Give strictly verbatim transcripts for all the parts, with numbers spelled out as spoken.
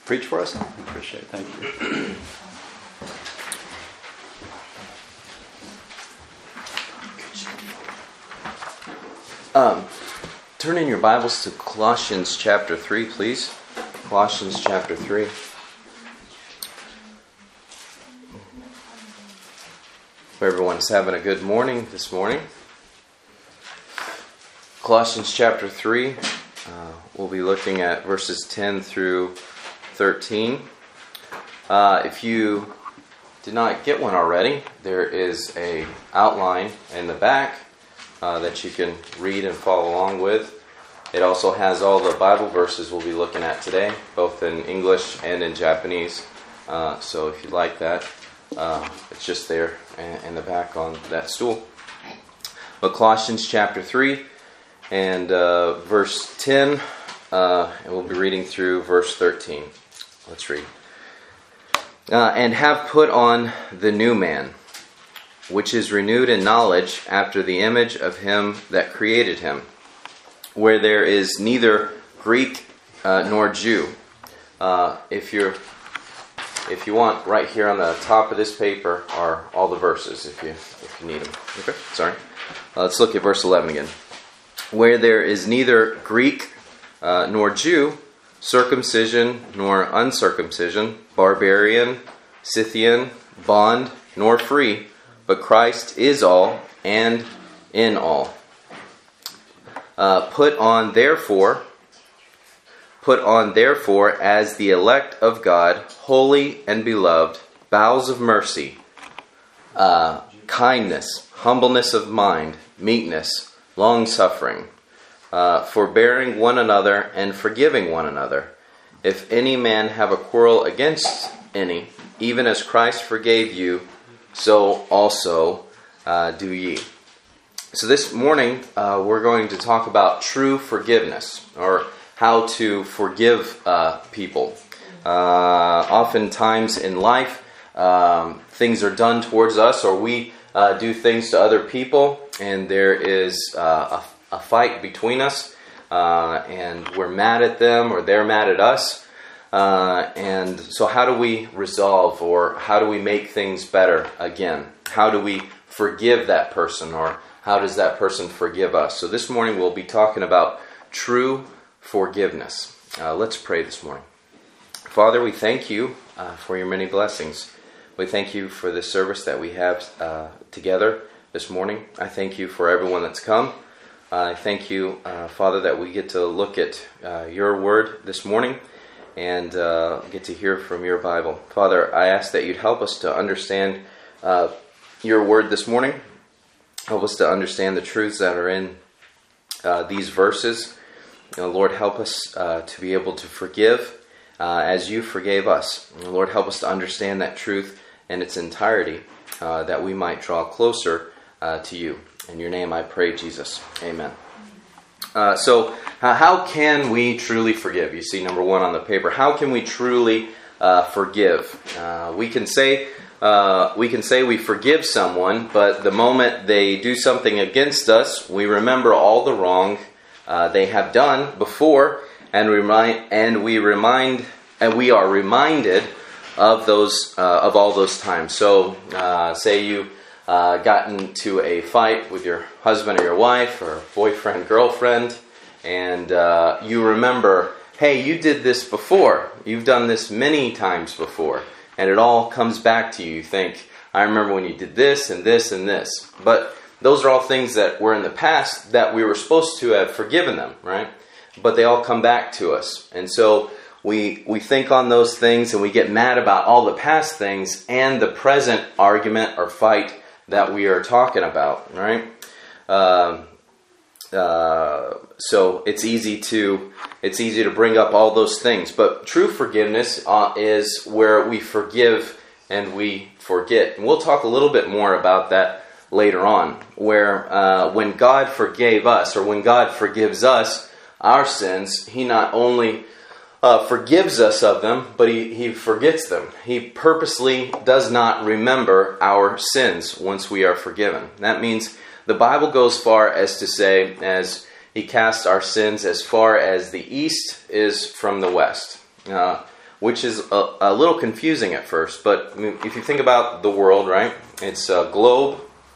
preach for us? I appreciate it. Thank you. Um, turn in your Bibles to Colossians chapter three, please. Colossians chapter three. Hope everyone's having a good morning this morning. Colossians chapter three. Uh, we'll be looking at verses ten through thirteen. Uh, if you did not get one already, there is a outline in the back Uh, that you can read and follow along with. It also has all the Bible verses we'll be looking at today, both in English and in Japanese. Uh, so if you'd like that, uh, it's just there in, in the back on that stool. But Colossians chapter three and uh, verse ten, uh, and we'll be reading through verse thirteen. Let's read. Uh, and have put on the new man, which is renewed in knowledge after the image of him that created him, where there is neither Greek uh, nor Jew. Uh, if you're, if you want, right here on the top of this paper are all the verses, if you if you need them. Okay, sorry. Uh, let's look at verse eleven again. Where there is neither Greek uh, nor Jew, circumcision nor uncircumcision, barbarian, Scythian, bond nor free, but Christ is all and in all. Uh, put on therefore, put on therefore as the elect of God, holy and beloved, bowels of mercy, uh, kindness, humbleness of mind, meekness, long-suffering, uh, forbearing one another and forgiving one another. If any man have a quarrel against any, even as Christ forgave you, so also uh, do ye. So this morning uh, we're going to talk about true forgiveness, or how to forgive uh, people. Uh, oftentimes in life, um, things are done towards us, or we uh, do things to other people, and there is uh, a, a fight between us, uh, and we're mad at them, or they're mad at us. Uh, and so how do we resolve, or how do we make things better again? How do we forgive that person, or how does that person forgive us? So this morning we'll be talking about true forgiveness. Uh, let's pray this morning. Father, we thank you uh, for your many blessings. We thank you for the service that we have uh, together this morning. I thank you for everyone that's come. Uh, I thank you, uh, Father, that we get to look at uh, your word this morning and uh, get to hear from your Bible. Father, I ask that you'd help us to understand uh, your word this morning. Help us to understand the truths that are in uh, these verses. You know, Lord, help us uh, to be able to forgive uh, as you forgave us. And Lord, help us to understand that truth in its entirety, uh, that we might draw closer uh, to you. In your name I pray, Jesus. Amen. Uh, so, uh, how can we truly forgive? You see number one on the paper. How can we truly uh, forgive? Uh, we can say uh, we can say we forgive someone, but the moment they do something against us, we remember all the wrong uh, they have done before, and remind and we remind and we are reminded of those uh, of all those times. So, uh, say you. Uh, got into a fight with your husband or your wife or boyfriend, girlfriend, and uh, you remember, hey, you did this before. You've done this many times before. And it all comes back to you. You think, I remember when you did this and this and this. But those are all things that were in the past that we were supposed to have forgiven them, right? But they all come back to us. And so we we think on those things and we get mad about all the past things and the present argument or fight that we are talking about, right? Um, uh, so it's easy to it's easy to bring up all those things. But true forgiveness uh, is where we forgive and we forget. And we'll talk a little bit more about that later on, where uh, when God forgave us, or when God forgives us our sins, He not only Uh, forgives us of them, but he, he forgets them. He purposely does not remember our sins once we are forgiven. That means the Bible goes far as to say, as He casts our sins as far as the east is from the west. Uh, which is a, a little confusing at first. But I mean, if you think about the world, right, it's a globe.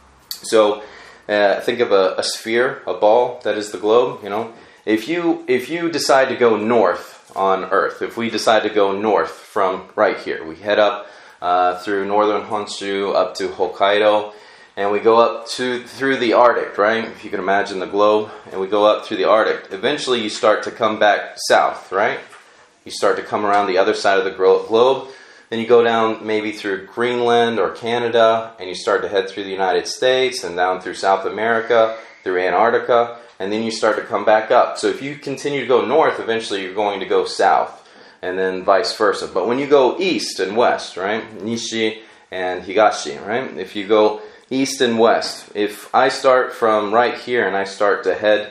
So uh, think of a, a sphere, a ball, that is the globe, you know. If you if you decide to go north on Earth, if we decide to go north from right here, we head up uh, through northern Honshu up to Hokkaido, and we go up to through the Arctic, right? If you can imagine the globe, and we go up through the Arctic. Eventually, you start to come back south, right? You start to come around the other side of the globe. Then you go down maybe through Greenland or Canada, and you start to head through the United States and down through South America, through Antarctica, and then you start to come back up. So if you continue to go north, eventually you're going to go south, and then vice versa. But when you go east and west, right, Nishi and Higashi, right, if you go east and west, if I start from right here and I start to head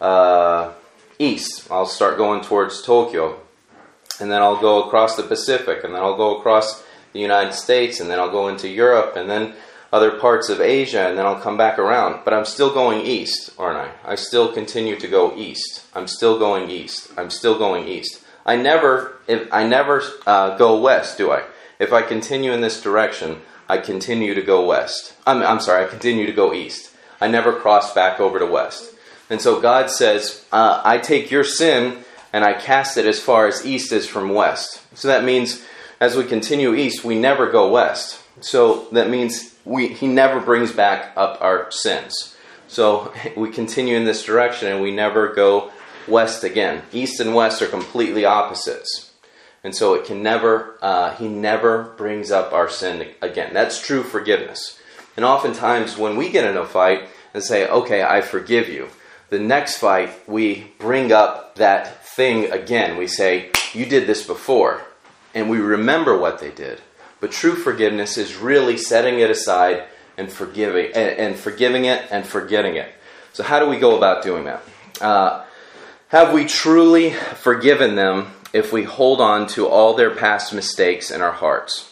uh, east, I'll start going towards Tokyo, and then I'll go across the Pacific, and then I'll go across the United States, and then I'll go into Europe, and then other parts of Asia, and then I'll come back around. But I'm still going east, aren't I? I still continue to go east. I'm still going east. I'm still going east. I never, if I never uh, go west, do I? If I continue in this direction, I continue to go west. I'm, I'm sorry, I continue to go east. I never cross back over to west. And so God says, uh, I take your sin and I cast it as far as east is from west. So that means as we continue east, we never go west. So that means we He never brings back up our sins. So we continue in this direction and we never go west again. East and west are completely opposites. And so it can never, uh, He never brings up our sin again. That's true forgiveness. And oftentimes when we get in a fight and say, okay, I forgive you, the next fight we bring up that thing again. We say, you did this before. And we remember what they did. But true forgiveness is really setting it aside and forgiving and, and forgiving it and forgetting it. So how do we go about doing that? Uh, have we truly forgiven them if we hold on to all their past mistakes in our hearts?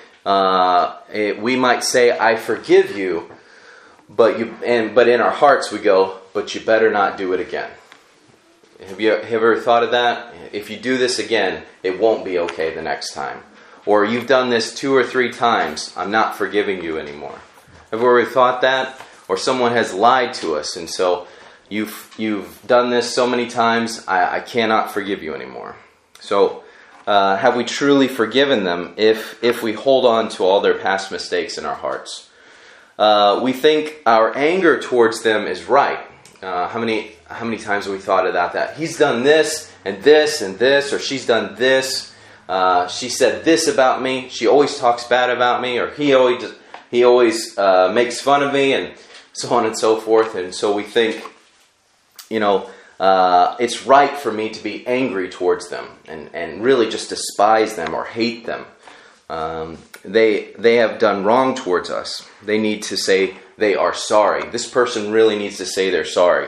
Uh, it, we might say, I forgive you, but you and but in our hearts we go, but you better not do it again. Have you, have you ever thought of that? If you do this again, it won't be okay the next time. Or you've done this two or three times, I'm not forgiving you anymore. Have you ever thought that? Or someone has lied to us, and so you've you've done this so many times, I, I cannot forgive you anymore. So uh, have we truly forgiven them if if we hold on to all their past mistakes in our hearts? Uh, we think our anger towards them is right. Uh, how many how many times have we thought about that? He's done this and this and this, or she's done this. Uh, she said this about me. She always talks bad about me, or he always he always uh, makes fun of me, and so on and so forth. And so we think, you know, uh, it's right for me to be angry towards them and, and really just despise them or hate them. Um, they they have done wrong towards us. They need to say they are sorry. This person really needs to say they're sorry.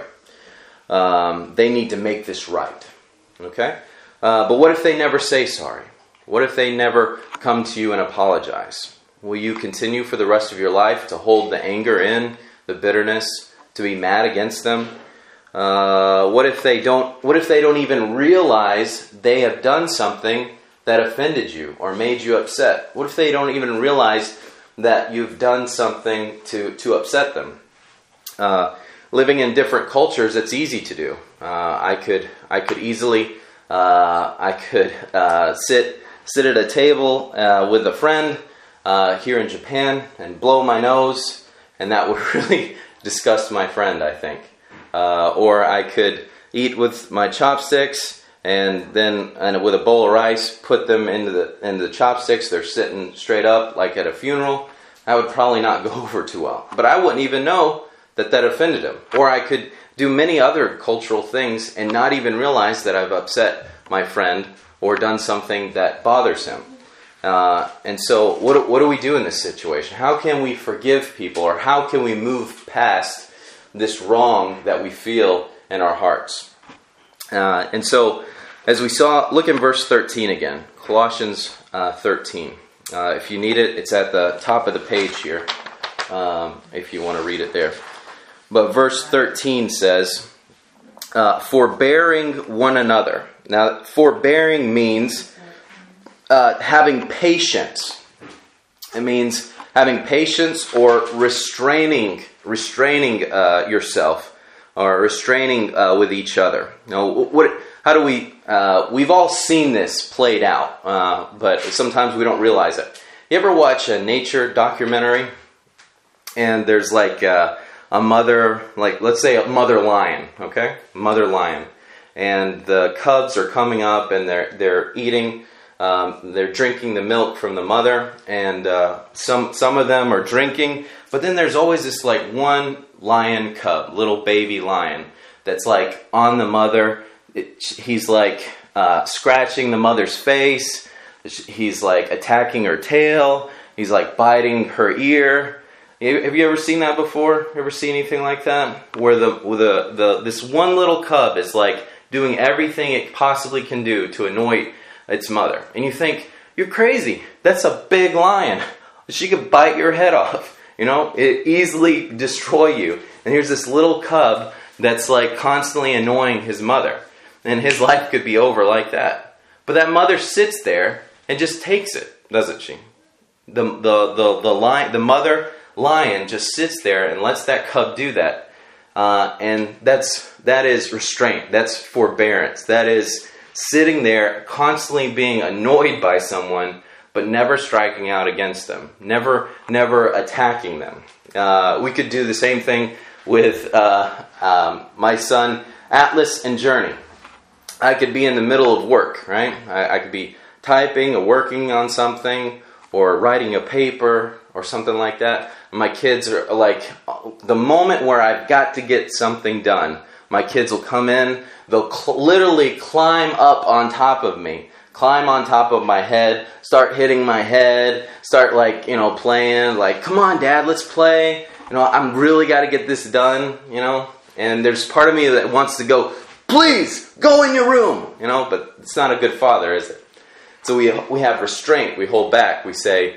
Um, they need to make this right. Okay? Uh, but what if they never say sorry? What if they never come to you and apologize? Will you continue for the rest of your life to hold the anger in, the bitterness, to be mad against them? Uh, what if they don't? What if they don't even realize they have done something that offended you or made you upset? What if they don't even realize that you've done something to to upset them? Uh, living in different cultures, it's easy to do. Uh, I could I could easily uh, I could uh, sit sit at a table uh, with a friend uh, here in Japan and blow my nose, and that would really disgust my friend, I think. Uh, or I could eat with my chopsticks and then and with a bowl of rice, put them into the into the chopsticks. They're sitting straight up like at a funeral. That would probably not go over too well. But I wouldn't even know that that offended him. Or I could do many other cultural things and not even realize that I've upset my friend or done something that bothers him. Uh, and so what, what do we do in this situation? How can we forgive people, or how can we move past this wrong that we feel in our hearts? Uh, and so as we saw, look in verse thirteen again. Colossians uh, thirteen. Uh, if you need it, it's at the top of the page here, um, if you want to read it there. But verse thirteen says, uh, forbearing one another. Now, forbearing means uh, having patience. It means having patience or restraining, restraining uh, yourself, or restraining uh, with each other. Now, what? How do we? Uh, we've all seen this played out, uh, but sometimes we don't realize it. You ever watch a nature documentary, and there's like a, a mother, like let's say a mother lion, okay, mother lion, and the cubs are coming up, and they're they're eating. Um, they're drinking the milk from the mother, and uh, some some of them are drinking. But then there's always this like one lion cub, little baby lion, that's like on the mother. It, he's like uh, scratching the mother's face. He's like attacking her tail. He's like biting her ear. Have you ever seen that before? Ever seen anything like that? Where the the the this one little cub is like doing everything it possibly can do to annoy its mother. And you think, you're crazy. That's a big lion. She could bite your head off. You know, it easily destroy you. And here's this little cub that's like constantly annoying his mother. And his life could be over like that. But that mother sits there and just takes it, doesn't she? The the the the lion, the mother lion just sits there and lets that cub do that. Uh, and that's that is restraint. That's forbearance. That is sitting there, constantly being annoyed by someone, but never striking out against them, never, never attacking them. Uh, we could do the same thing with uh, um, my son Atlas and Journey. I could be in the middle of work, right? I, I could be typing or working on something, or writing a paper, or something like that. My kids are like, the moment where I've got to get something done, my kids will come in, they'll cl- literally climb up on top of me, climb on top of my head, start hitting my head, start like, you know, playing, like, come on, Dad, let's play. You know, I'm really got to get this done, you know. And there's part of me that wants to go, please, go in your room, you know, but it's not a good father, is it? So we we have restraint, we hold back, we say,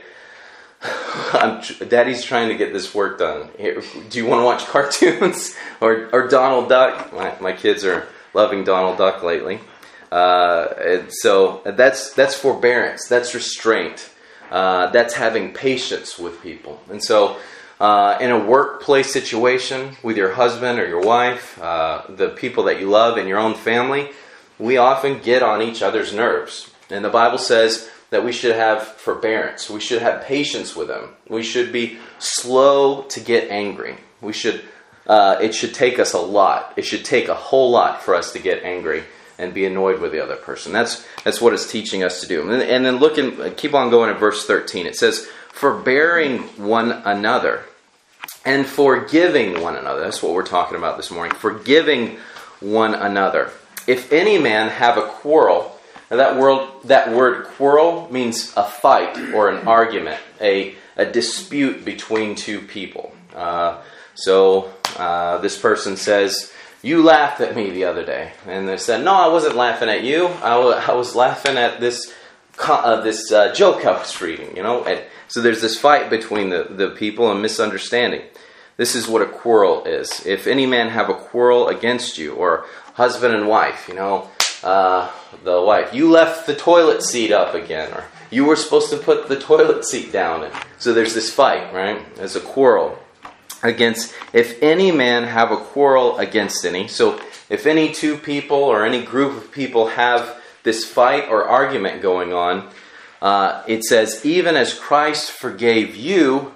I'm, Daddy's trying to get this work done. Here, do you want to watch cartoons or or Donald Duck? My, my kids are loving Donald Duck lately. Uh, and so that's that's forbearance. That's restraint. Uh, that's having patience with people. And so uh, in a workplace situation with your husband or your wife, uh, the people that you love in your own family, we often get on each other's nerves. And the Bible says that we should have forbearance. We should have patience with them. We should be slow to get angry. We should. Uh, it should take us a lot. It should take a whole lot for us to get angry and be annoyed with the other person. That's that's what it's teaching us to do. And, and then look and keep on going at verse thirteen. It says, forbearing one another and forgiving one another. That's what we're talking about this morning. Forgiving one another. If any man have a quarrel. Now that word, that word quarrel means a fight or an argument, a, a dispute between two people. Uh, so uh, this person says, you laughed at me the other day. And they said, no, I wasn't laughing at you. I, w- I was laughing at this uh, this uh, joke I was reading. You know. And so there's this fight between the, the people and misunderstanding. This is what a quarrel is. If any man have a quarrel against you, or husband and wife, you know, Uh, the wife, you left the toilet seat up again, or you were supposed to put the toilet seat down. And so there's this fight, right? There's a quarrel against, if any man have a quarrel against any. So if any two people or any group of people have this fight or argument going on, uh, it says, even as Christ forgave you,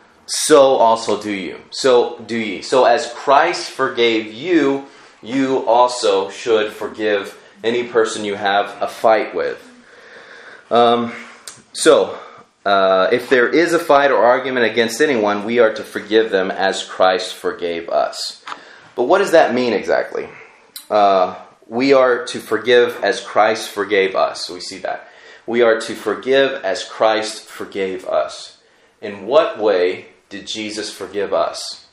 so also do you. So do ye. So as Christ forgave you, you also should forgive any person you have a fight with. Um, so, uh, if there is a fight or argument against anyone, we are to forgive them as Christ forgave us. But what does that mean exactly? Uh, we are to forgive as Christ forgave us. We see that. We are to forgive as Christ forgave us. In what way did Jesus forgive us?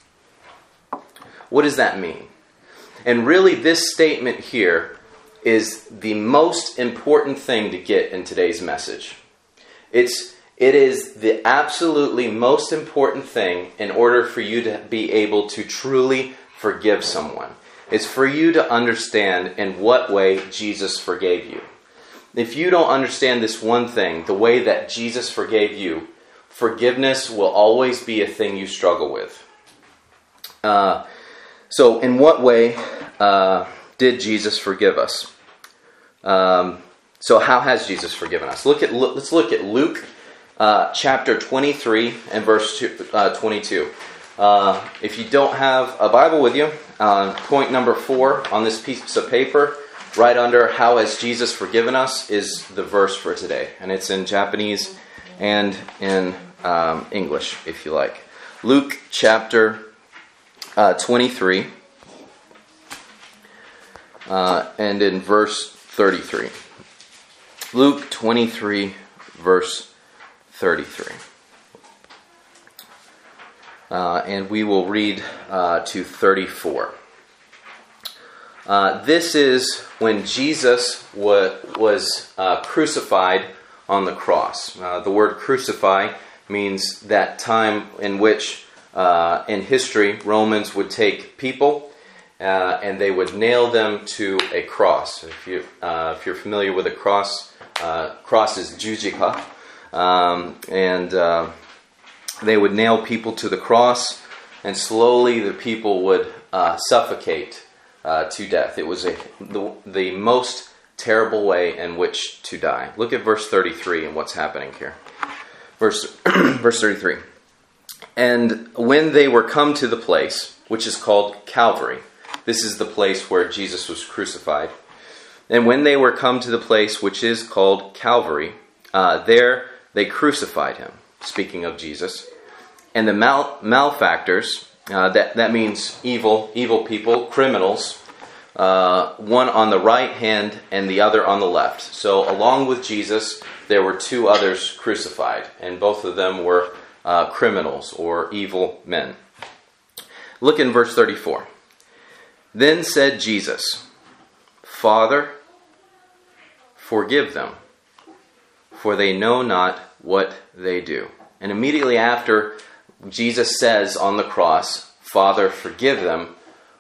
What does that mean? And really, this statement here is the most important thing to get in today's message. It's it is the absolutely most important thing in order for you to be able to truly forgive someone. It's for you to understand in what way Jesus forgave you. if you don't understand this one thing, the way that Jesus forgave you, forgiveness will always be a thing you struggle with. Uh, so in what way uh, did Jesus forgive us? Um, so how has Jesus forgiven us? Look at let's look at Luke uh, chapter twenty-three and verse two, uh, twenty-two. Uh, if you don't have a Bible with you, uh, point number four on this piece of paper, right under "How has Jesus forgiven us" is the verse for today, and it's in Japanese and in um, English, if you like. Luke chapter uh, twenty-three, uh, and in verse thirty-three. Luke twenty-three, verse thirty-three. Uh, and we will read uh, to thirty-four. Uh, this is when Jesus wa- was uh, crucified on the cross. Uh, the word crucify means that time in which, uh, in history, Romans would take people uh, and they would nail them to a cross. If you uh, if you're familiar with a cross, uh, cross is jujika, um, and uh, they would nail people to the cross, and slowly the people would uh, suffocate uh, to death. It was a, the, the most terrible way in which to die. Look at verse thirty-three and what's happening here. Verse, verse thirty-three. And when they were come to the place, which is called Calvary, this is the place where Jesus was crucified. And when they were come to the place which is called Calvary, uh, there they crucified him. Speaking of Jesus. And the mal- malefactors, uh, that, that means evil, evil people, criminals, uh, one on the right hand and the other on the left. So along with Jesus, there were two others crucified, and both of them were uh, criminals or evil men. Look in verse thirty-four. Then said Jesus, Father, forgive them, for they know not what they do. And immediately after Jesus says on the cross, Father, forgive them,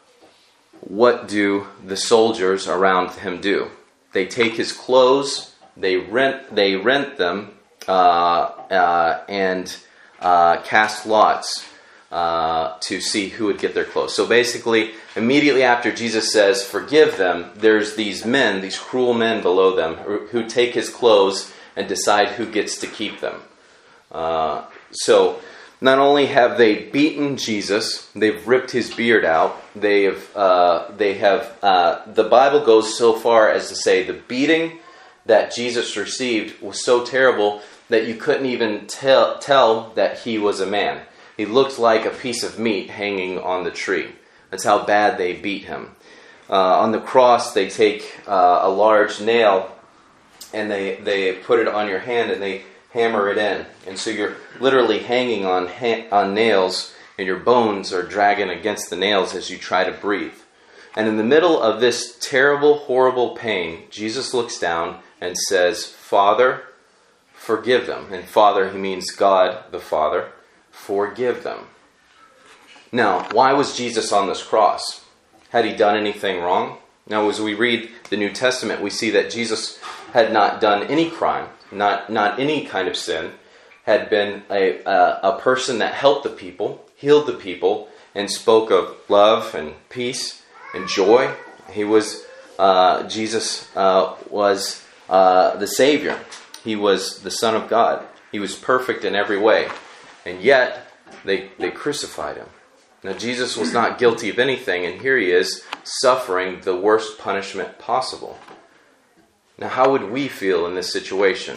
what do the soldiers around him do? They take his clothes, they rent, they rent them, uh, uh, and uh, cast lots uh, to see who would get their clothes. So basically, immediately after Jesus says, forgive them, there's these men, these cruel men below them, who, who take his clothes and decide who gets to keep them. Uh, so, not only have they beaten Jesus, they've ripped his beard out. They have, uh, they have. Uh, the Bible goes so far as to say the beating that Jesus received was so terrible that you couldn't even tell tell that he was a man. He looked like a piece of meat hanging on the tree. That's how bad they beat him. Uh, on the cross, they take uh, a large nail and they they put it on your hand and they hammer it in, and so you're literally hanging on ha- on nails, and your bones are dragging against the nails as you try to breathe. And in the middle of this terrible, horrible pain, Jesus looks down and says, Father, forgive them. And Father, he means God the Father. Forgive them. Now, why was Jesus on this cross? Had he done anything wrong? Now, as we read the New Testament, we see that Jesus had not done any crime. Not not any kind of sin, had been a, a a person that helped the people, healed the people, and spoke of love and peace and joy. He was uh, Jesus uh, was uh, the Savior. He was the Son of God. He was perfect in every way, and yet they they crucified him. Now Jesus was not guilty of anything, and here he is suffering the worst punishment possible. Now, how would we feel in this situation?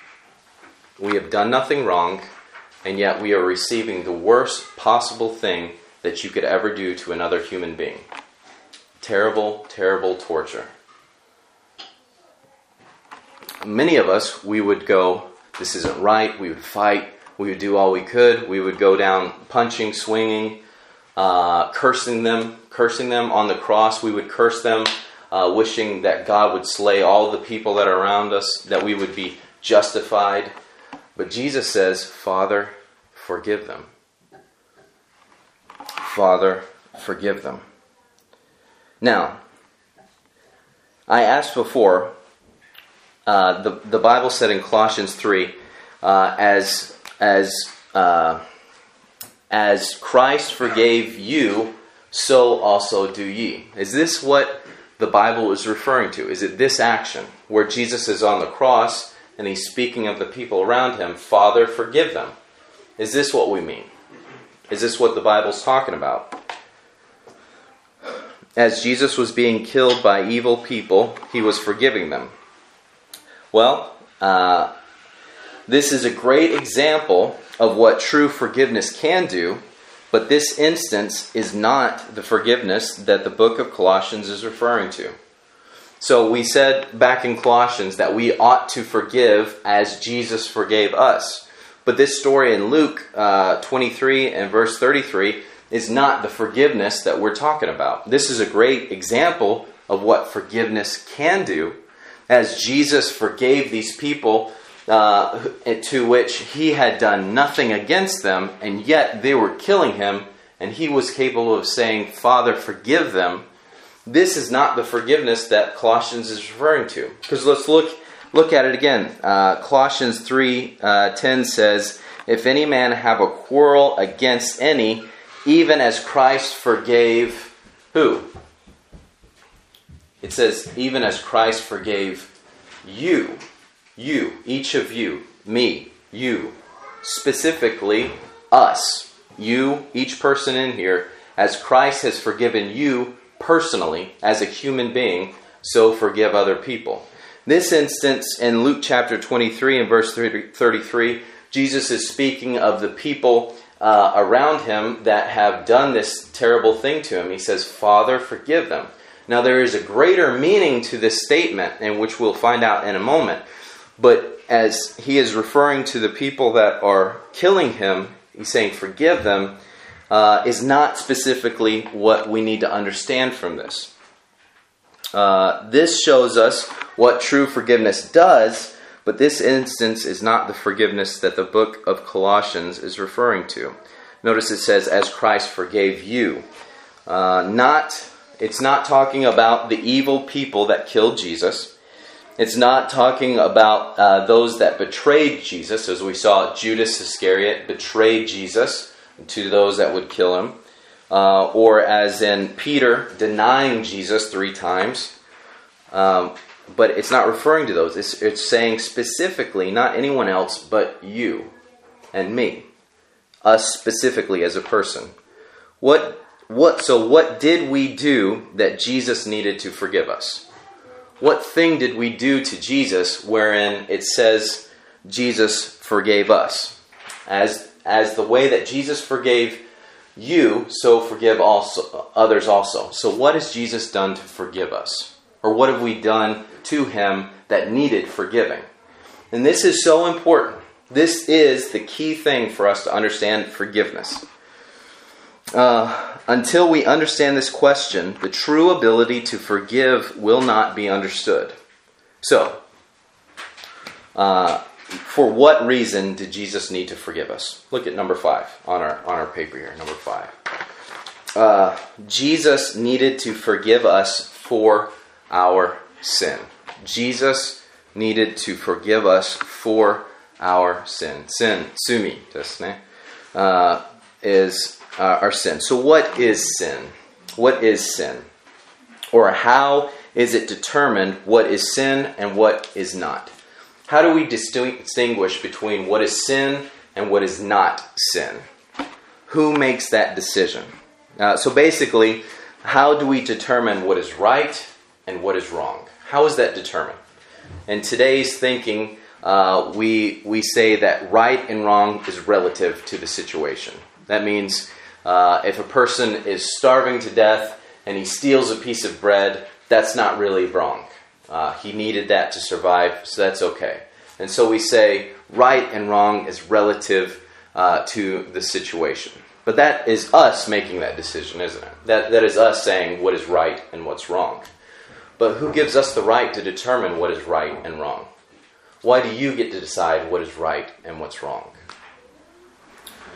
We have done nothing wrong, and yet we are receiving the worst possible thing that you could ever do to another human being. Terrible, terrible torture. Many of us, we would go, this isn't right, we would fight, we would do all we could, we would go down punching, swinging, uh, cursing them, cursing them on the cross, we would curse them, Uh, wishing that God would slay all the people that are around us, that we would be justified. But Jesus says, Father, forgive them. Father, forgive them. Now, I asked before, uh, the the Bible said in Colossians three, uh, as as uh, as Christ forgave you, so also do ye. Is this what the Bible is referring to? Is it this action where Jesus is on the cross and he's speaking of the people around him? Father, forgive them. Is this what we mean? Is this what the Bible's talking about? As Jesus was being killed by evil people, he was forgiving them. Well, uh, this is a great example of what true forgiveness can do, but this instance is not the forgiveness that the book of Colossians is referring to. So we said back in Colossians that we ought to forgive as Jesus forgave us. But this story in Luke uh, twenty-three and verse thirty-three is not the forgiveness that we're talking about. This is a great example of what forgiveness can do, as Jesus forgave these people uh, to which he had done nothing against them, and yet they were killing him, and he was capable of saying, Father, forgive them. This is not the forgiveness that Colossians is referring to. Because let's look look at it again. Uh, Colossians three ten says, if any man have a quarrel against any, even as Christ forgave who? It says, even as Christ forgave you. You, each of you, me, you, specifically us, you, each person in here, as Christ has forgiven you personally as a human being, so forgive other people. This instance in Luke chapter twenty-three and verse thirty-three, Jesus is speaking of the people uh, around him that have done this terrible thing to him. He says, Father, forgive them. Now there is a greater meaning to this statement, and which we'll find out in a moment. But as he is referring to the people that are killing him, he's saying forgive them, uh, is not specifically what we need to understand from this. Uh, this shows us what true forgiveness does, but this instance is not the forgiveness that the book of Colossians is referring to. Notice it says, as Christ forgave you. Uh, not, it's not talking about the evil people that killed Jesus. It's not talking about uh, those that betrayed Jesus, as we saw Judas Iscariot betrayed Jesus to those that would kill him. Uh, or as in Peter denying Jesus three times. Um, but it's not referring to those. It's, it's saying specifically, not anyone else, but you and me. Us specifically as a person. What, what, so what did we do that Jesus needed to forgive us? What thing did we do to Jesus wherein it says Jesus forgave us? As, as the way that Jesus forgave you, so forgive also others also. So what has Jesus done to forgive us? Or what have we done to him that needed forgiving? And this is so important. This is the key thing for us to understand forgiveness. Uh, until we understand this question, the true ability to forgive will not be understood. So, uh, for what reason did Jesus need to forgive us? Look at number five on our on our paper here. Number five. Uh, Jesus needed to forgive us for our sin. Jesus needed to forgive us for our sin. Sin, sumi, desu ne, uh, is uh, our sin. So what is sin? What is sin? Or how is it determined what is sin and what is not? How do we distinguish between what is sin and what is not sin? Who makes that decision? Uh, so basically, how do we determine what is right and what is wrong? How is that determined? In today's thinking, uh, we we say that right and wrong is relative to the situation. That means uh, if a person is starving to death and he steals a piece of bread, that's not really wrong. Uh, he needed that to survive, so that's okay. And so we say right and wrong is relative uh, to the situation. But that is us making that decision, isn't it? That that is us saying what is right and what's wrong. But who gives us the right to determine what is right and wrong? Why do you get to decide what is right and what's wrong?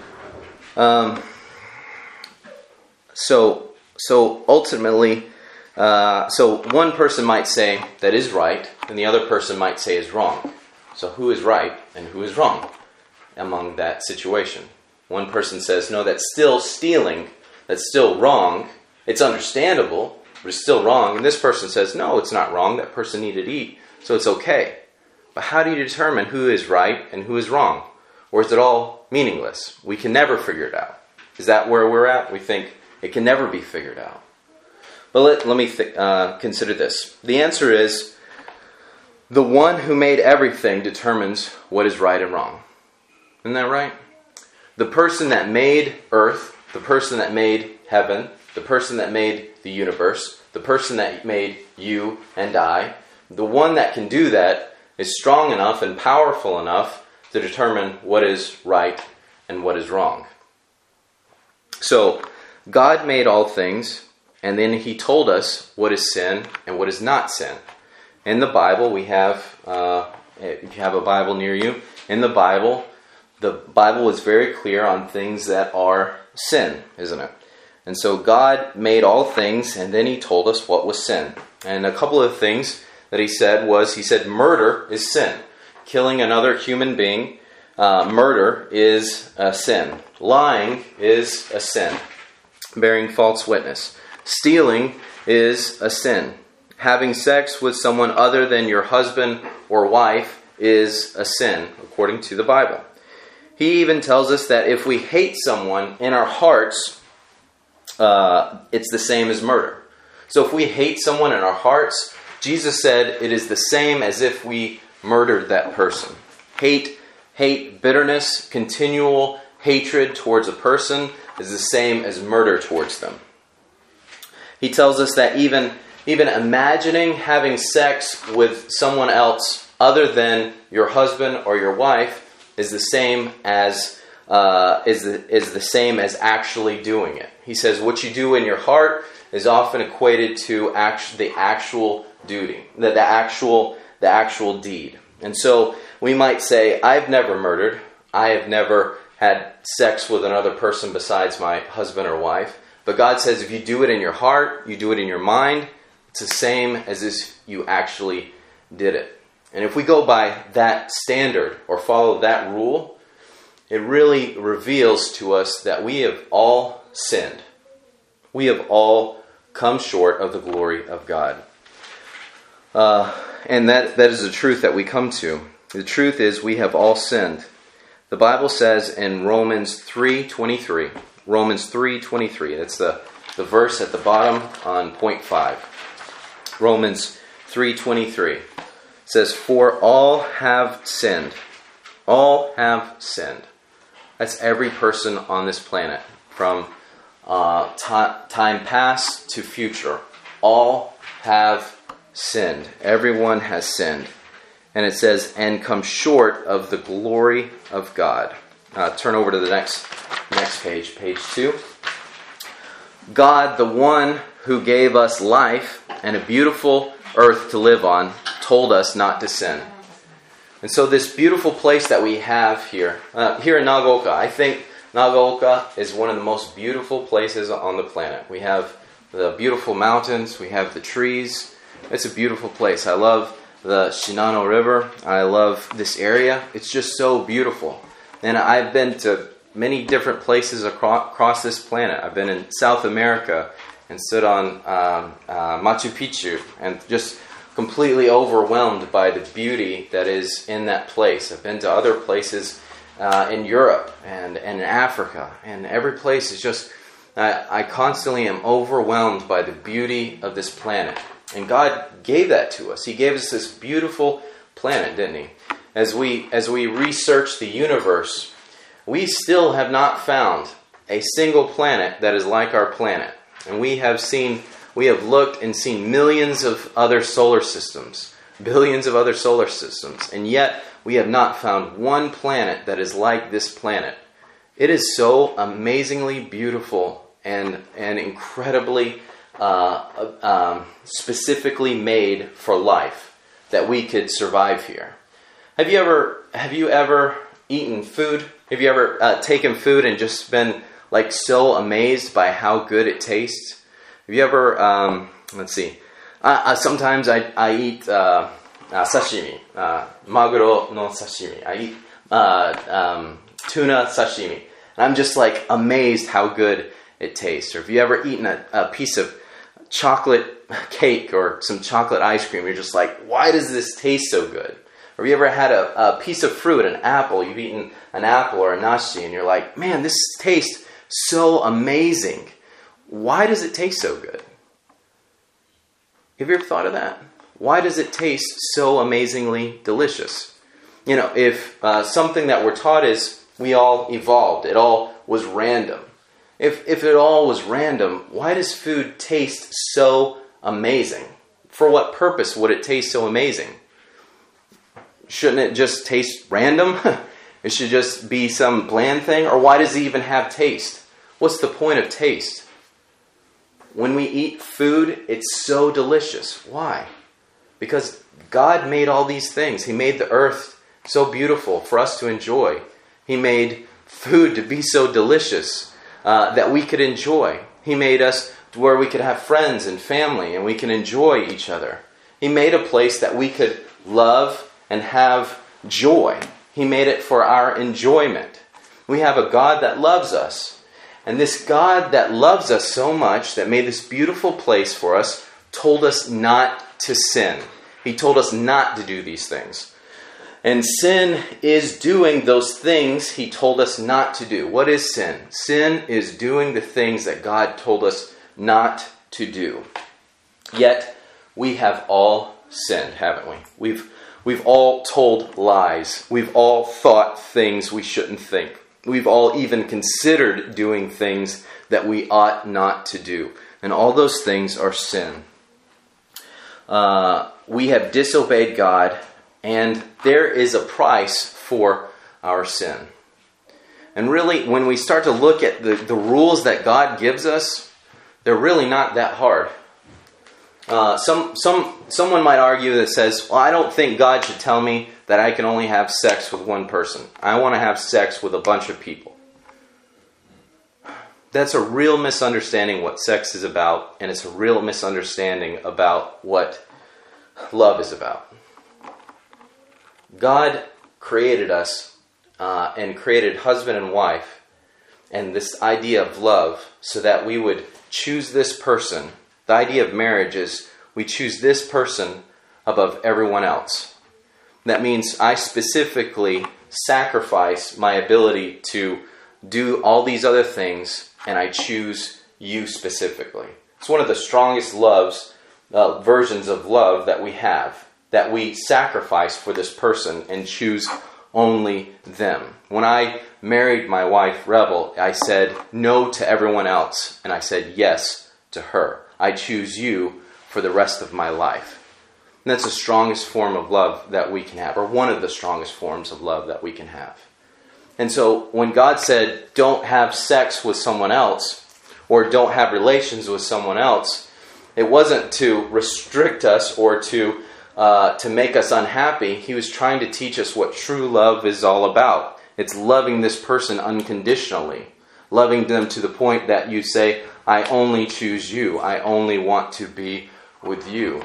Um, so, so ultimately, Uh, so one person might say that is right, and the other person might say is wrong. So who is right and who is wrong among that situation? One person says, no, that's still stealing. That's still wrong. It's understandable, but it's still wrong. And this person says, no, it's not wrong. That person needed to eat, so it's okay. But how do you determine who is right and who is wrong? Or is it all meaningless? We can never figure it out. Is that where we're at? We think it can never be figured out. But let, let me th- uh, consider this. The answer is, the one who made everything determines what is right and wrong. Isn't that right? The person that made earth, the person that made heaven, the person that made the universe, the person that made you and I, the one that can do that is strong enough and powerful enough to determine what is right and what is wrong. So, God made all things, and then He told us what is sin and what is not sin. In the Bible, we have, uh, if you have a Bible near you, in the Bible, the Bible is very clear on things that are sin, isn't it? And so God made all things, and then He told us what was sin. And a couple of things that He said was, He said murder is sin. Killing another human being, uh, murder is a sin. Lying is a sin. Bearing false witness. Stealing is a sin. Having sex with someone other than your husband or wife is a sin, according to the Bible. He even tells us that if we hate someone in our hearts, uh, it's the same as murder. So if we hate someone in our hearts, Jesus said it is the same as if we murdered that person. Hate, hate, bitterness, continual hatred towards a person is the same as murder towards them. He tells us that even, even imagining having sex with someone else other than your husband or your wife is the same as uh, is the is the same as actually doing it. He says what you do in your heart is often equated to act, the actual duty, the, the actual the actual deed. And so we might say, I've never murdered. I have never had sex with another person besides my husband or wife. But God says if you do it in your heart, you do it in your mind, it's the same as if you actually did it. And if we go by that standard or follow that rule, it really reveals to us that we have all sinned. We have all come short of the glory of God. Uh, and that, that is the truth that we come to. The truth is we have all sinned. The Bible says in Romans three twenty-three, Romans three twenty-three, that's the, the verse at the bottom on point five. Romans three twenty-three says, for all have sinned. All have sinned. That's every person on this planet, from uh, t- time past to future. All have sinned. Everyone has sinned. And it says, and come short of the glory of God. Uh, turn over to the next next page, page two. God, the one who gave us life and a beautiful earth to live on, told us not to sin. And so this beautiful place that we have here, uh, here in Nagaoka, I think Nagaoka is one of the most beautiful places on the planet. We have the beautiful mountains, we have the trees. It's a beautiful place. I love the Shinano River. I love this area. It's just so beautiful. And I've been to many different places across, across this planet. I've been in South America and stood on um, uh, Machu Picchu and just completely overwhelmed by the beauty that is in that place. I've been to other places uh, in Europe and, and in Africa, and every place is just, I, I constantly am overwhelmed by the beauty of this planet. And God gave that to us. He gave us this beautiful planet, didn't He? As we, as we research the universe, we still have not found a single planet that is like our planet. And we have seen We have looked and seen millions of other solar systems, billions of other solar systems, and yet we have not found one planet that is like this planet. It is so amazingly beautiful and, and incredibly uh, um, specifically made for life that we could survive here. Have you ever have you ever eaten food? Have you ever uh, taken food and just been like so amazed by how good it tastes? Have you ever um, let's see. Uh, uh, sometimes I, I eat uh, uh, sashimi, uh, maguro no sashimi. I eat uh, um, tuna sashimi. And I'm just like amazed how good it tastes. Or if you ever eaten a, a piece of chocolate cake or some chocolate ice cream, you're just like, why does this taste so good? Or you ever had a, a piece of fruit, an apple, you've eaten an apple or a nashi, and you're like, man, this tastes so amazing. Why does it taste so good? Have you ever thought of that? Why does it taste so amazingly delicious? You know, if uh, something that we're taught is we all evolved, it all was random. If if it all was random, why does food taste so amazing? For what purpose would it taste so amazing? Shouldn't it just taste random? It should just be some bland thing? Or why does it even have taste? What's the point of taste? When we eat food, it's so delicious. Why? Because God made all these things. He made the earth so beautiful for us to enjoy. He made food to be so delicious uh, that we could enjoy. He made us where we could have friends and family and we can enjoy each other. He made a place that we could love and have joy. He made it for our enjoyment. We have a God that loves us. And this God that loves us so much, that made this beautiful place for us, told us not to sin. He told us not to do these things. And sin is doing those things He told us not to do. What is sin? Sin is doing the things that God told us not to do. Yet, we have all sinned, haven't we? We've, we've all told lies. We've all thought things we shouldn't think. We've all even considered doing things that we ought not to do. And all those things are sin. Uh, we have disobeyed God, and there is a price for our sin. And really, when we start to look at the, the rules that God gives us, they're really not that hard. Uh, some, some, someone might argue that says, well, I don't think God should tell me that I can only have sex with one person. I want to have sex with a bunch of people. That's a real misunderstanding what sex is about, and it's a real misunderstanding about what love is about. God created us uh, and created husband and wife, and this idea of love, so that we would choose this person. The idea of marriage is we choose this person above everyone else. That means I specifically sacrifice my ability to do all these other things, and I choose you specifically. It's one of the strongest loves, uh, versions of love that we have, that we sacrifice for this person and choose only them. When I married my wife, Rebel, I said no to everyone else, and I said yes to her. I choose you for the rest of my life. And that's the strongest form of love that we can have, or one of the strongest forms of love that we can have. And so when God said, don't have sex with someone else, or don't have relations with someone else, it wasn't to restrict us or to uh, to make us unhappy. He was trying to teach us what true love is all about. It's loving this person unconditionally. Loving them to the point that you say, I only choose you. I only want to be with you.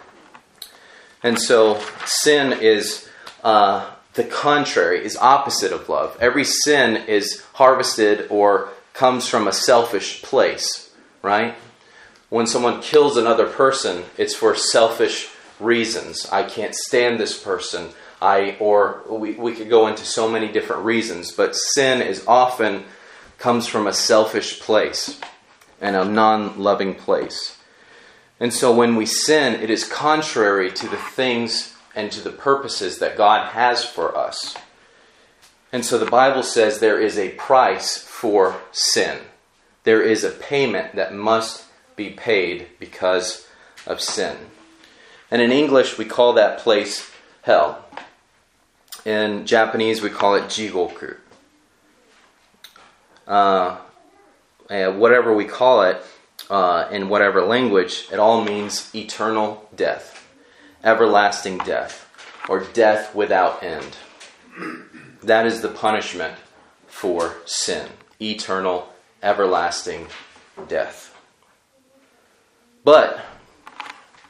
And so sin is uh, the contrary, is opposite of love. Every sin is harvested or comes from a selfish place, right? When someone kills another person, it's for selfish reasons. I can't stand this person. I or we, we could go into so many different reasons, but sin is often comes from a selfish place and a non-loving place. And so when we sin, it is contrary to the things and to the purposes that God has for us. And so the Bible says there is a price for sin. There is a payment that must be paid because of sin. And in English, we call that place hell. In Japanese, we call it jigoku. Uh, whatever we call it, uh, in whatever language, it all means eternal death, everlasting death, or death without end. That is the punishment for sin, eternal, everlasting death. But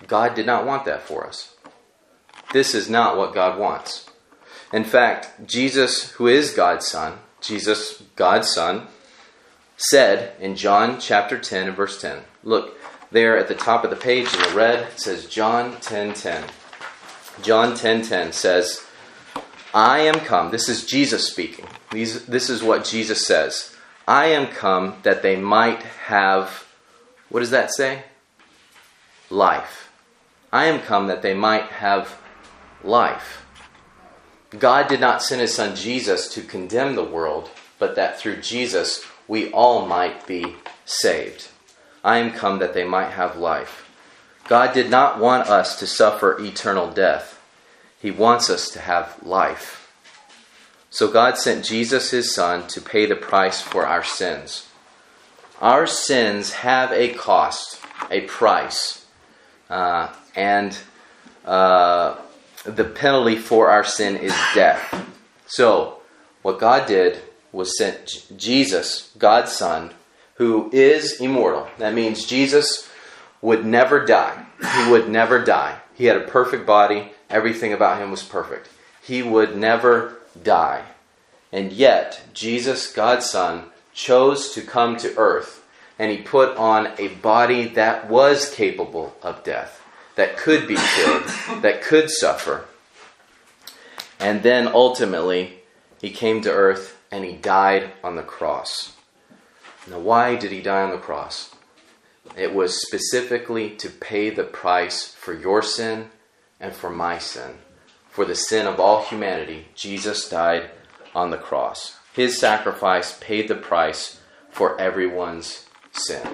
God did not want that for us. This is not what God wants. In fact, Jesus, who is God's Son, Jesus, God's Son, said in John chapter ten and verse ten. Look, there at the top of the page in the red, it says John ten ten. John ten ten says, I am come. This is Jesus speaking. These, this is what Jesus says. I am come that they might have, what does that say? Life. I am come that they might have life. God did not send his Son Jesus to condemn the world, but that through Jesus we all might be saved. I am come that they might have life. God did not want us to suffer eternal death. He wants us to have life. So God sent Jesus, his Son, to pay the price for our sins. Our sins have a cost, a price, uh, and uh, the penalty for our sin is death. So, what God did was sent Jesus, God's Son, who is immortal. That means Jesus would never die. He would never die. He had a perfect body. Everything about him was perfect. He would never die. And yet, Jesus, God's Son, chose to come to earth, and he put on a body that was capable of death, that could be killed, that could suffer. And then ultimately, he came to earth and he died on the cross. Now, why did he die on the cross? It was specifically to pay the price for your sin and for my sin. For the sin of all humanity, Jesus died on the cross. His sacrifice paid the price for everyone's sin.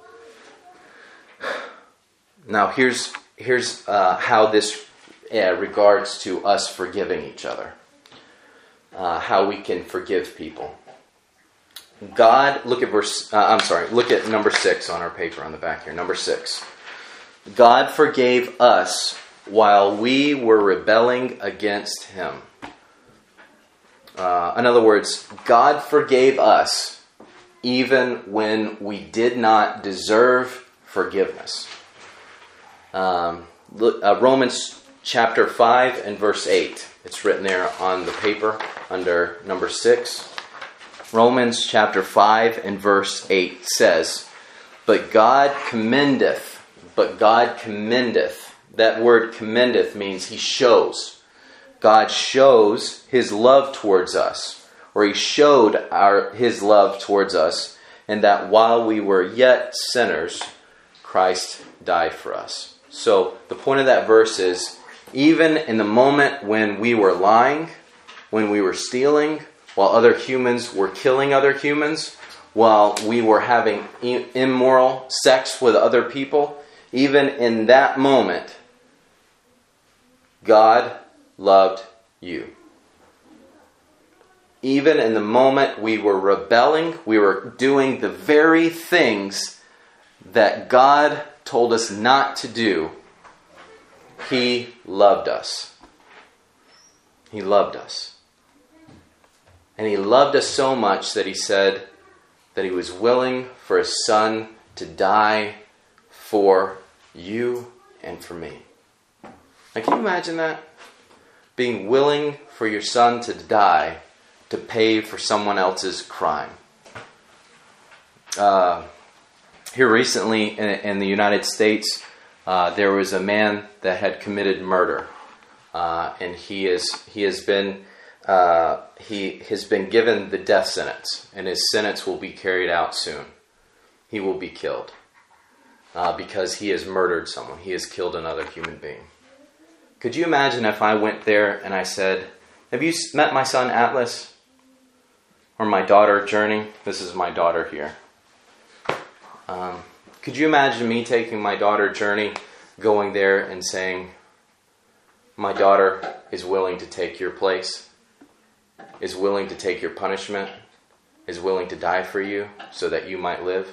Now, here's here's uh, how this uh, regards to us forgiving each other. Uh, how we can forgive people. God, look at verse, uh, I'm sorry, look at number six on our paper on the back here. Number six. God forgave us while we were rebelling against him. Uh, in other words, God forgave us even when we did not deserve forgiveness. Um, look, uh, Romans chapter five and verse eight. It's written there on the paper under number six. Romans chapter five and verse eight says, But God commendeth, but God commendeth. That word commendeth means he shows. God shows his love towards us, or he showed our his love towards us, and that while we were yet sinners, Christ died for us. So the point of that verse is, even in the moment when we were lying, when we were stealing, while other humans were killing other humans, while we were having immoral sex with other people, even in that moment, God loved you. Even in the moment we were rebelling, we were doing the very things that God told us not to do, he loved us. He loved us. And he loved us so much that he said that he was willing for his Son to die for you and for me. Now, can you imagine that? Being willing for your Son to die to pay for someone else's crime. Uh, here recently in, in the United States, uh, there was a man that had committed murder. Uh, and he is he has been uh, he has been given the death sentence, and his sentence will be carried out soon. He will be killed uh, because he has murdered someone. He has killed another human being. Could you imagine if I went there and I said, "Have you met my son Atlas or my daughter Journey?" This is my daughter here. Um, could you imagine me taking my daughter Journey, going there and saying, "My daughter is willing to take your place, is willing to take your punishment, is willing to die for you so that you might live"?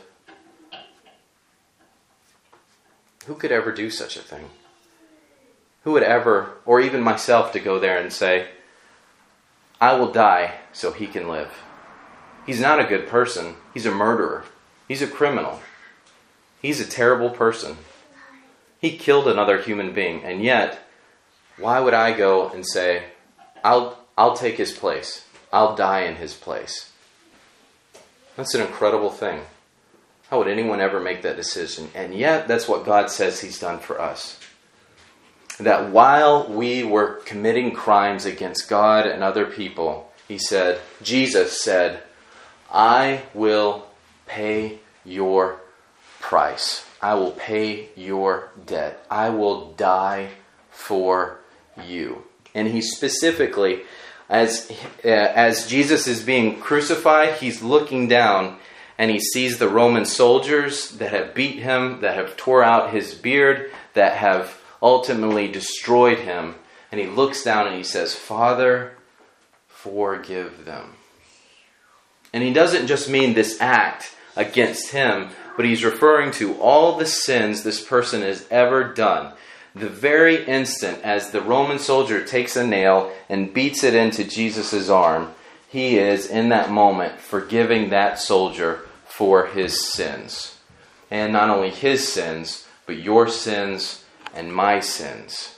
Who could ever do such a thing? Who would ever, or even myself, to go there and say, "I will die so he can live"? He's not a good person. He's a murderer. He's a criminal. He's a terrible person. He killed another human being. And yet, why would I go and say, I'll, I'll take his place. I'll die in his place? That's an incredible thing. How would anyone ever make that decision? And yet, that's what God says he's done for us. That while we were committing crimes against God and other people, he said, Jesus said, I will pay your price. I will pay your debt. I will die for you. And he specifically, as, uh, as Jesus is being crucified, he's looking down and he sees the Roman soldiers that have beat him, that have tore out his beard, that have ultimately destroyed him. And he looks down and he says, Father, forgive them. And he doesn't just mean this act against him, but he's referring to all the sins this person has ever done. The very instant as the Roman soldier takes a nail and beats it into Jesus' arm, he is, in that moment, forgiving that soldier for his sins. And not only his sins, but your sins and my sins.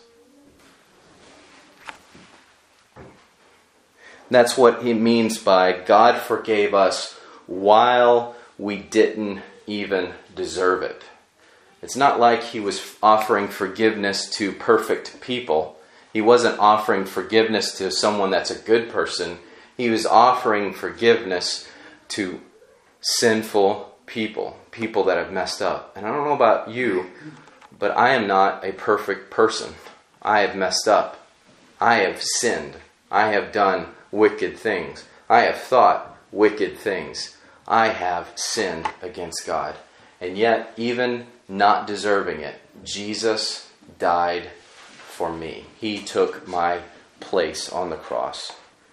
That's what he means by God forgave us while we didn't even deserve it. It's not like he was offering forgiveness to perfect people. He wasn't offering forgiveness to someone that's a good person. He was offering forgiveness to sinful people, people that have messed up. And I don't know about you, but I am not a perfect person. I have messed up. I have sinned. I have done wicked things. I have thought wicked things. I have sinned against God. And yet, even not deserving it, Jesus died for me. He took my place on the cross.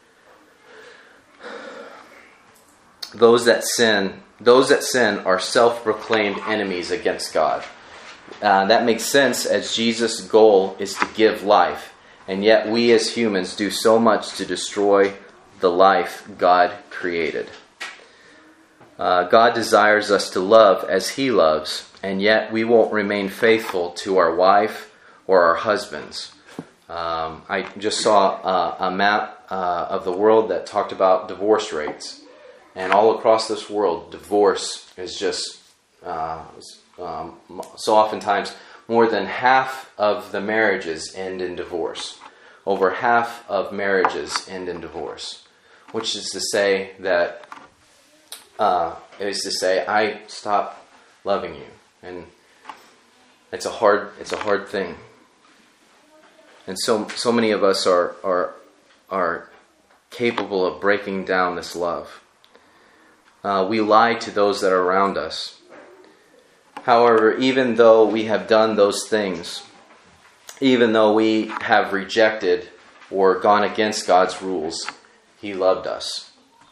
Those that sin, those that sin are self-proclaimed enemies against God. Uh, that makes sense, as Jesus' goal is to give life. And yet we as humans do so much to destroy the life God created. Uh, God desires us to love as he loves, and yet we won't remain faithful to our wife or our husbands. Um, I just saw uh, a map uh, of the world that talked about divorce rates. And all across this world, divorce is just, uh, um, so oftentimes, more than half of the marriages end in divorce. Over half of marriages end in divorce. Which is to say that, uh, is to say, I stop loving you. And it's a hard, it's a hard thing. And so, so many of us are, are, are capable of breaking down this love. Uh, we lie to those that are around us. However, even though we have done those things, even though we have rejected or gone against God's rules, he loved us.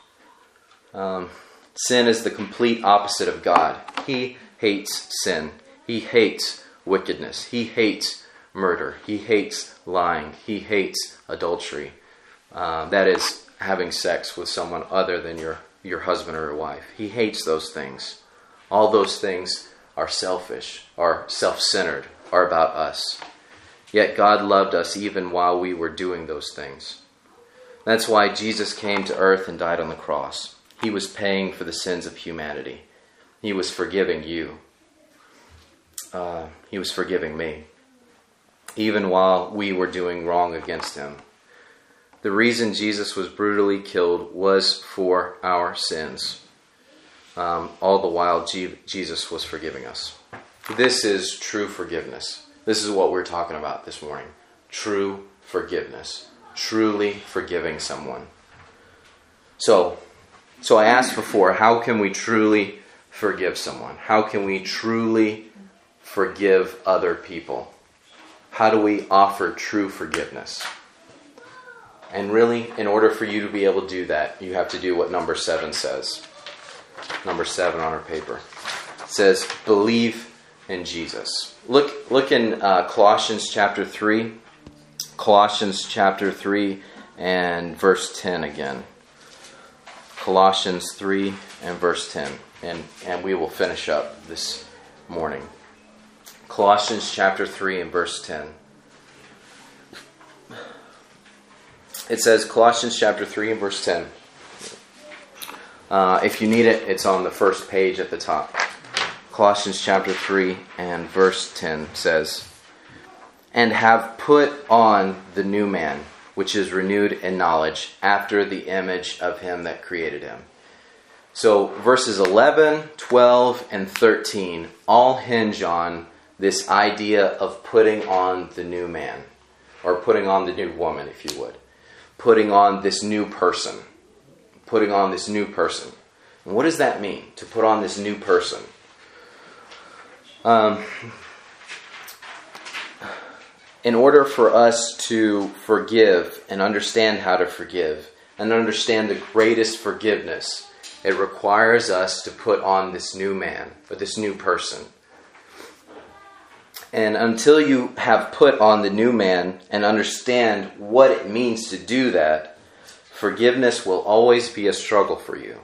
Um, sin is the complete opposite of God. He hates sin. He hates wickedness. He hates murder. He hates lying. He hates adultery. Uh, that is, having sex with someone other than your your husband or your wife. He hates those things. All those things are selfish, are self-centered, are about us. Yet God loved us even while we were doing those things. That's why Jesus came to earth and died on the cross. He was paying for the sins of humanity. He was forgiving you. Uh, he was forgiving me. Even while we were doing wrong against him. The reason Jesus was brutally killed was for our sins. Um, all the while G- Jesus was forgiving us. This is true forgiveness. This is what we're talking about this morning. True forgiveness. Truly forgiving someone. So, so I asked before, how can we truly forgive someone? How can we truly forgive other people? How do we offer true forgiveness? And really, in order for you to be able to do that, you have to do what number seven says. Number seven on our paper. It says, believe in Jesus. Look, look in uh, Colossians chapter three. Colossians chapter three and verse ten again. Colossians three and verse ten. And, and we will finish up this morning. Colossians chapter three and verse ten. It says, Colossians chapter three and verse ten. Uh, if you need it, it's on the first page at the top. Colossians chapter three and verse ten says, "And have put on the new man, which is renewed in knowledge, after the image of him that created him." So verses eleven, twelve, and thirteen all hinge on this idea of putting on the new man, or putting on the new woman, if you would. Putting on this new person. Putting on this new person. And what does that mean, to put on this new person? Um, in order for us to forgive and understand how to forgive and understand the greatest forgiveness, it requires us to put on this new man, or this new person. And until you have put on the new man and understand what it means to do that, forgiveness will always be a struggle for you.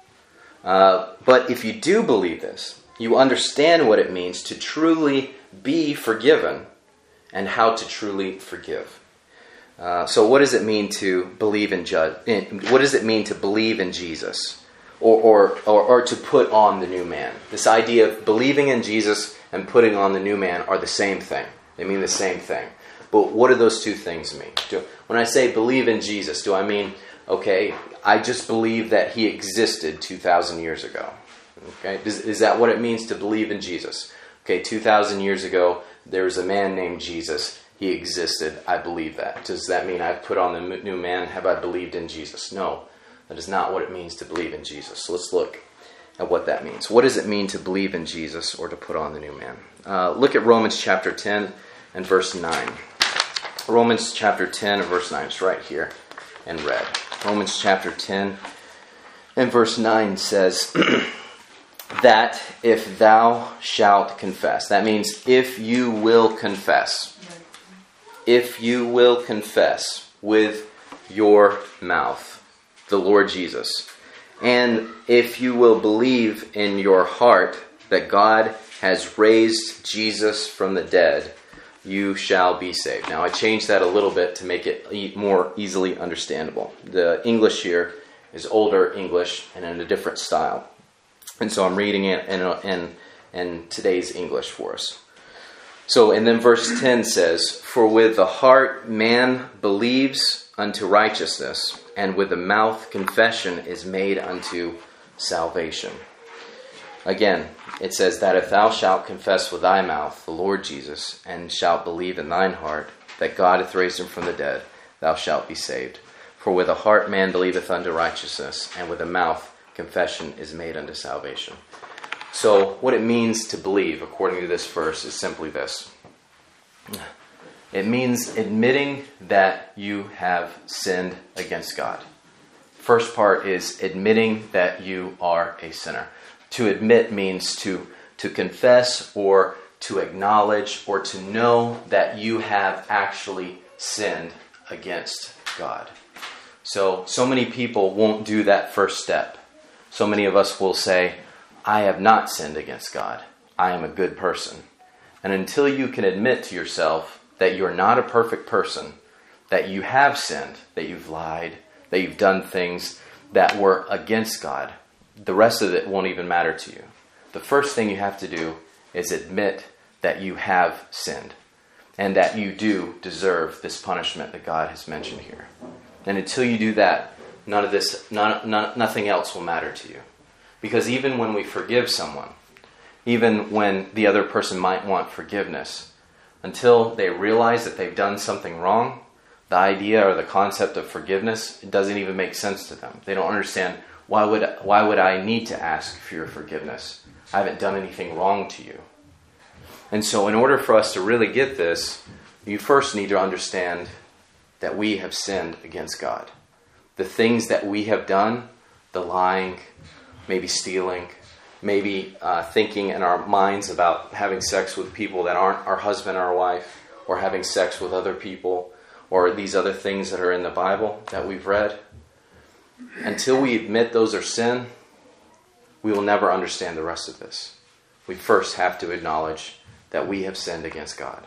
Uh, but if you do believe this, you understand what it means to truly be forgiven and how to truly forgive. Uh, so what does it mean to believe in, ju- in what does it mean to believe in Jesus? Or, or, or, or to put on the new man. This idea of believing in Jesus and putting on the new man are the same thing. They mean the same thing. But what do those two things mean? Do, when I say believe in Jesus, do I mean, okay, I just believe that he existed two thousand years ago? Okay, is, is that what it means to believe in Jesus? Okay, two thousand years ago, there was a man named Jesus. He existed. I believe that. Does that mean I've put on the new man? Have I believed in Jesus? No. That is not what it means to believe in Jesus. So let's look at what that means. What does it mean to believe in Jesus or to put on the new man? Uh, look at Romans chapter ten and verse nine. Romans chapter ten and verse nine. It's right here in red. Romans chapter ten and verse nine says that if thou shalt confess. That means if you will confess. If you will confess with your mouth the Lord Jesus. And if you will believe in your heart that God has raised Jesus from the dead, you shall be saved. Now I changed that a little bit to make it more easily understandable. The English here is older English and in a different style. And so I'm reading it in, in, in today's English for us. So, and then verse ten says, "For with the heart man believes unto righteousness, and with the mouth confession is made unto salvation." Again, it says that if thou shalt confess with thy mouth the Lord Jesus, and shalt believe in thine heart that God hath raised him from the dead, thou shalt be saved. For with the heart man believeth unto righteousness, and with the mouth confession is made unto salvation. So, what it means to believe, according to this verse, is simply this. It means admitting that you have sinned against God. First part is admitting that you are a sinner. To admit means to, to confess or to acknowledge or to know that you have actually sinned against God. So, so many people won't do that first step. So many of us will say, I have not sinned against God. I am a good person. And until you can admit to yourself that you're not a perfect person, that you have sinned, that you've lied, that you've done things that were against God, the rest of it won't even matter to you. The first thing you have to do is admit that you have sinned and that you do deserve this punishment that God has mentioned here. And until you do that, none of this, none, none, nothing else will matter to you. Because even when we forgive someone, even when the other person might want forgiveness, until they realize that they've done something wrong, the idea or the concept of forgiveness, it doesn't even make sense to them. They don't understand, why would, why would I need to ask for your forgiveness? I haven't done anything wrong to you. And so in order for us to really get this, you first need to understand that we have sinned against God. The things that we have done, the lying, maybe stealing, maybe uh, thinking in our minds about having sex with people that aren't our husband or our wife, or having sex with other people, or these other things that are in the Bible that we've read. Until we admit those are sin, we will never understand the rest of this. We first have to acknowledge that we have sinned against God.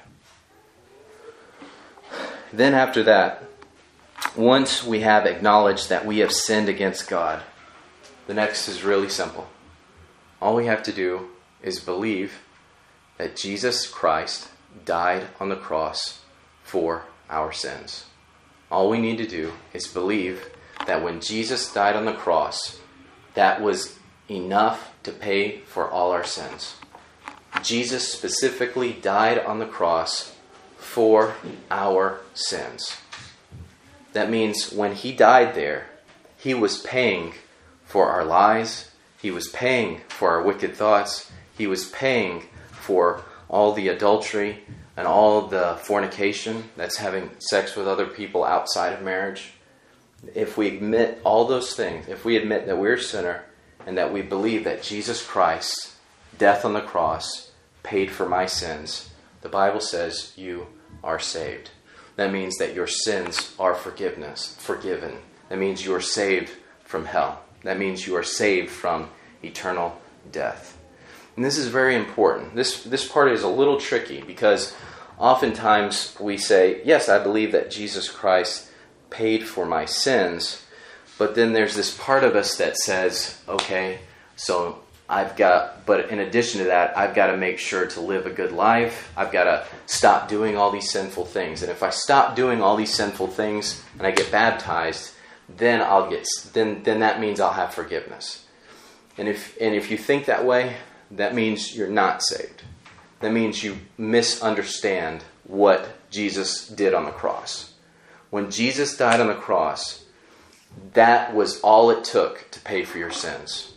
Then after that, once we have acknowledged that we have sinned against God, the next is really simple. All we have to do is believe that Jesus Christ died on the cross for our sins. All we need to do is believe that when Jesus died on the cross, that was enough to pay for all our sins. Jesus specifically died on the cross for our sins. That means when he died there, he was paying for our lies. He was paying for our wicked thoughts. He was paying for all the adultery and all the fornication, that's having sex with other people outside of marriage. If we admit all those things, if we admit that we're a sinner and that we believe that Jesus Christ's death on the cross paid for my sins, the Bible says you are saved. That means that your sins are forgiveness, forgiven. That means you are saved from hell. That means you are saved from eternal death. And this is very important. This this part is a little tricky because oftentimes we say, yes, I believe that Jesus Christ paid for my sins, but then there's this part of us that says, okay, so I've got, but in addition to that, I've got to make sure to live a good life. I've got to stop doing all these sinful things. And if I stop doing all these sinful things and I get baptized, then I'll get, then then that means I'll have forgiveness. And if and if you think that way, that means you're not saved. That means you misunderstand what Jesus did on the cross. When Jesus died on the cross, that was all it took to pay for your sins.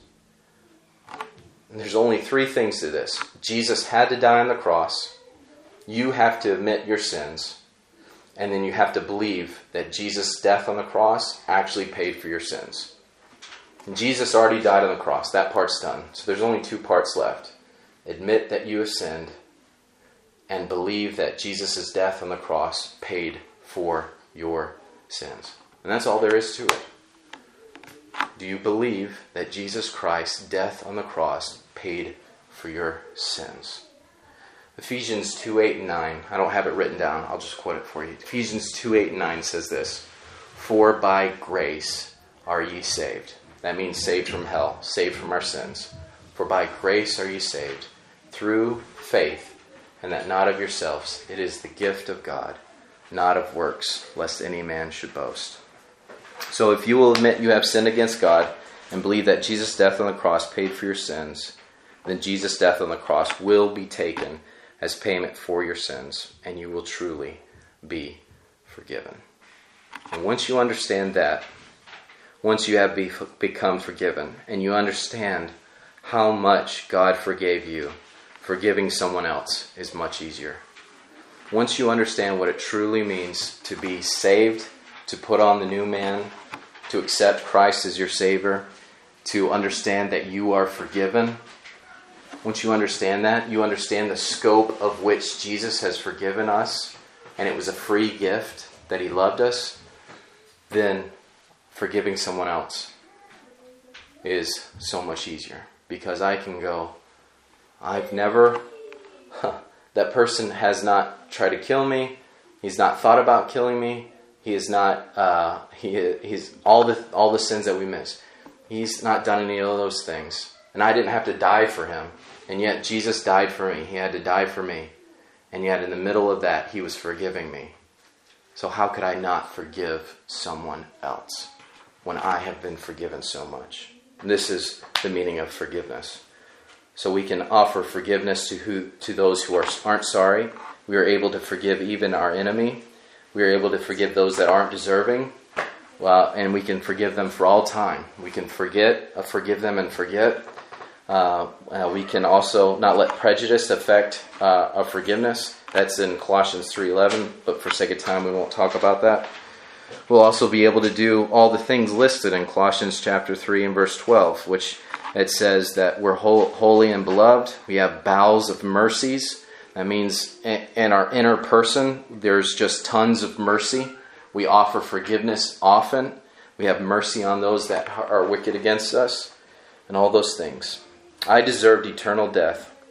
And there's only three things to this. Jesus had to die on the cross. You have to admit your sins. And then you have to believe that Jesus' death on the cross actually paid for your sins. And Jesus already died on the cross. That part's done. So there's only two parts left. Admit that you have sinned and believe that Jesus' death on the cross paid for your sins. And that's all there is to it. Do you believe that Jesus Christ's death on the cross paid for your sins? Ephesians two, eight, and nine. I don't have it written down. I'll just quote it for you. Ephesians two, eight, and nine says this. For by grace are ye saved. That means saved from hell, saved from our sins. For by grace are ye saved, through faith, and that not of yourselves. It is the gift of God, not of works, lest any man should boast. So if you will admit you have sinned against God and believe that Jesus' death on the cross paid for your sins, then Jesus' death on the cross will be taken as payment for your sins, and you will truly be forgiven. And once you understand that, once you have be, become forgiven, and you understand how much God forgave you, forgiving someone else is much easier. Once you understand what it truly means to be saved, to put on the new man, to accept Christ as your Savior, to understand that you are forgiven, once you understand that, you understand the scope of which Jesus has forgiven us, and it was a free gift that He loved us, then forgiving someone else is so much easier. Because I can go, I've never, huh, that person has not tried to kill me, he's not thought about killing me, he is not, uh, he he's all the all the sins that we miss. He's not done any of those things. And I didn't have to die for him. And yet Jesus died for me. He had to die for me. And yet in the middle of that, He was forgiving me. So how could I not forgive someone else when I have been forgiven so much? This is the meaning of forgiveness. So we can offer forgiveness to who to those who are, aren't sorry. We are able to forgive even our enemy. We are able to forgive those that aren't deserving. Well, and we can forgive them for all time. We can forget, uh, forgive them and forget. Uh, uh, we can also not let prejudice affect uh, our forgiveness. That's in Colossians three eleven, but for sake of time we won't talk about that. We'll also be able to do all the things listed in Colossians chapter three and verse twelve, which it says that we're holy and beloved. We have bowels of mercies. That means in our inner person, there's just tons of mercy. We offer forgiveness often. We have mercy on those that are wicked against us, and all those things. I deserved eternal death.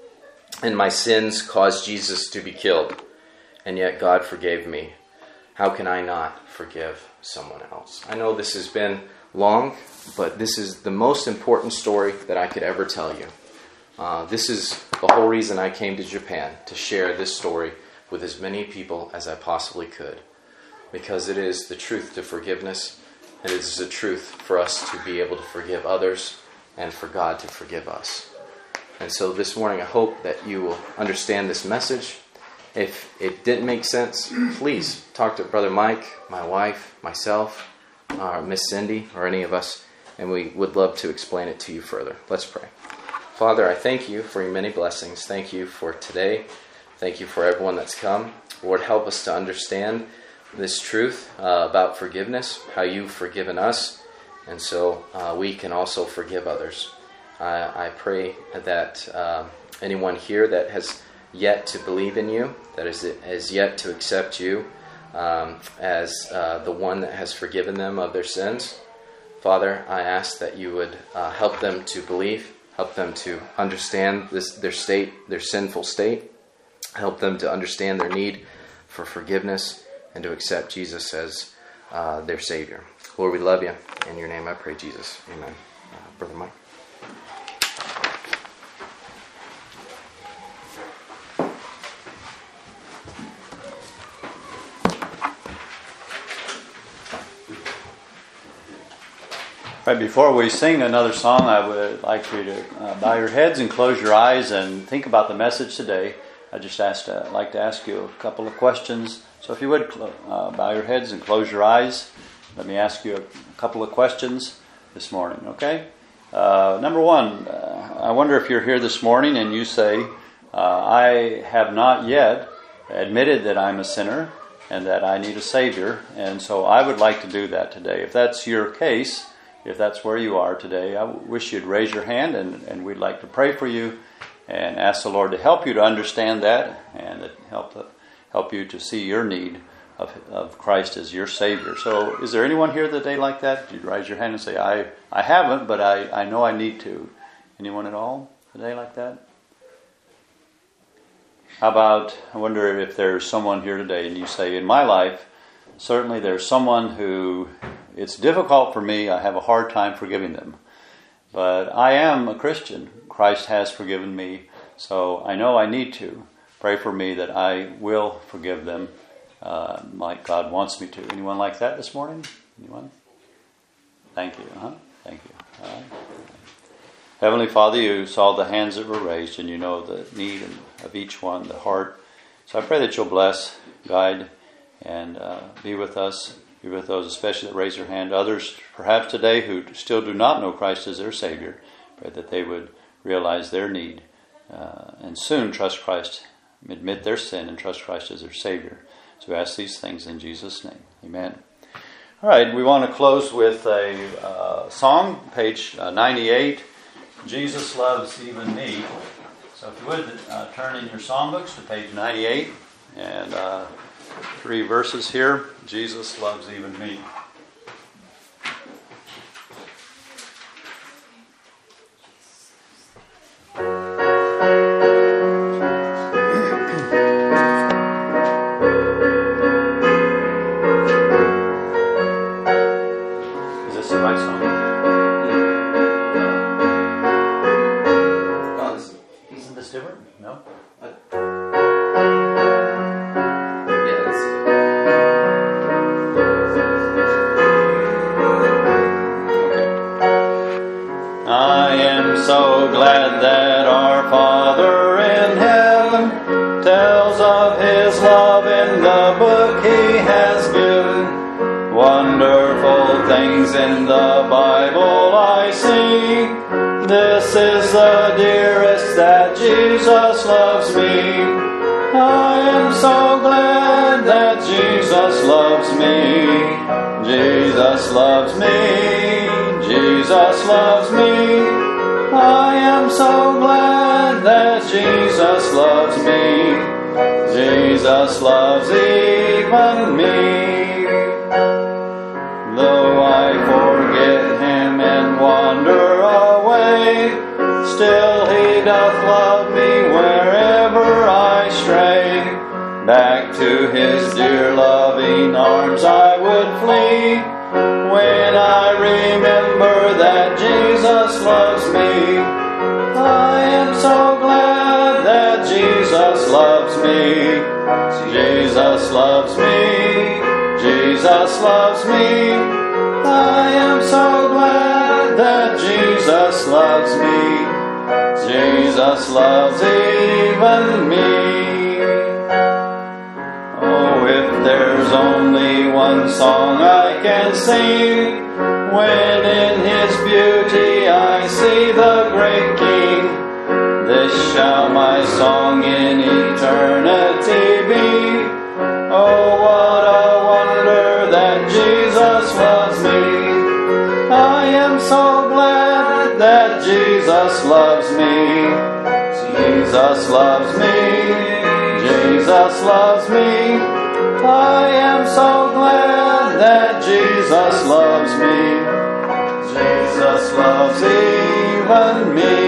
and my sins caused Jesus to be killed, and yet God forgave me. How can I not forgive someone else? I know this has been long, but this is the most important story that I could ever tell you. Uh, this is the whole reason I came to Japan, to share this story with as many people as I possibly could, because it is the truth to forgiveness, and it is the truth for us to be able to forgive others and for God to forgive us. And so this morning I hope that you will understand this message. If it didn't make sense, please talk to Brother Mike, my wife, myself, or Miss Cindy, or any of us, and we would love to explain it to you further. Let's pray. Father, I thank you for your many blessings. Thank you for today. Thank you for everyone that's come. Lord, help us to understand this truth uh, about forgiveness, how you've forgiven us, and so uh, we can also forgive others. I, I pray that uh, anyone here that has yet to believe in you, that is, has yet to accept you um, as uh, the one that has forgiven them of their sins, Father, I ask that you would uh, help them to believe, help them to understand this, their state, their sinful state, help them to understand their need for forgiveness and to accept Jesus as uh, their Savior. Lord, we love you. In your name I pray, Jesus. Amen. Uh, Brother Mike. Right, before we sing another song, I would like for you to uh, bow your heads and close your eyes and think about the message today. I just asked, uh, like to ask you a couple of questions. So if you would, uh, bow your heads and close your eyes. Let me ask you a couple of questions this morning, okay? Uh, number one, uh, I wonder if you're here this morning and you say, uh, I have not yet admitted that I'm a sinner and that I need a Savior, and so I would like to do that today. If that's your case, if that's where you are today, I wish you'd raise your hand, and, and we'd like to pray for you and ask the Lord to help you to understand that and to help to help you to see your need of, of Christ as your Savior. So is there anyone here today like that? You'd raise your hand and say, I, I haven't, but I, I know I need to. Anyone at all today like that? How about, I wonder if there's someone here today and you say, in my life, certainly there's someone who, it's difficult for me, I have a hard time forgiving them. But I am a Christian. Christ has forgiven me, so I know I need to. Pray for me that I will forgive them uh, like God wants me to. Anyone like that this morning? Anyone? Thank you. Huh? Thank you. All right. Heavenly Father, you saw the hands that were raised, and you know the need of each one, the heart. So I pray that you'll bless, guide, and uh, be with us. Be with those especially that raise their hand. Others, perhaps today, who still do not know Christ as their Savior. Pray that they would realize their need uh, and soon trust Christ, admit their sin, and trust Christ as their Savior. So we ask these things in Jesus' name. Amen. All right, we want to close with a uh, song, page uh, ninety-eight, Jesus Loves Even Me. So if you would, uh, turn in your songbooks to page ninety-eight, and uh, three verses here. Jesus loves even me. Is this the right song? Yeah. Isn't this different? No? So glad that our Father in heaven tells of His love in the book He has given. Wonderful things in the Bible I see. This is the dearest that Jesus loves me. I am so glad that Jesus loves me. Jesus loves me. Jesus loves me. I am so glad that Jesus loves me. Jesus loves even me. Though I forget Him and wander away, still He doth love me wherever To his dear loving arms I would flee when I remember that Jesus loves me. I am so glad that Jesus loves me. Jesus loves me. Jesus loves me. I am so glad that Jesus loves me. Jesus loves even me. Oh, if there's only one song I can sing, when in his beauty I see the great King, this shall my song in eternity be. Oh, what a wonder that Jesus loves me. I am so glad that Jesus loves me. Jesus loves me. Jesus loves me. I am so glad that Jesus loves me. Jesus loves even me.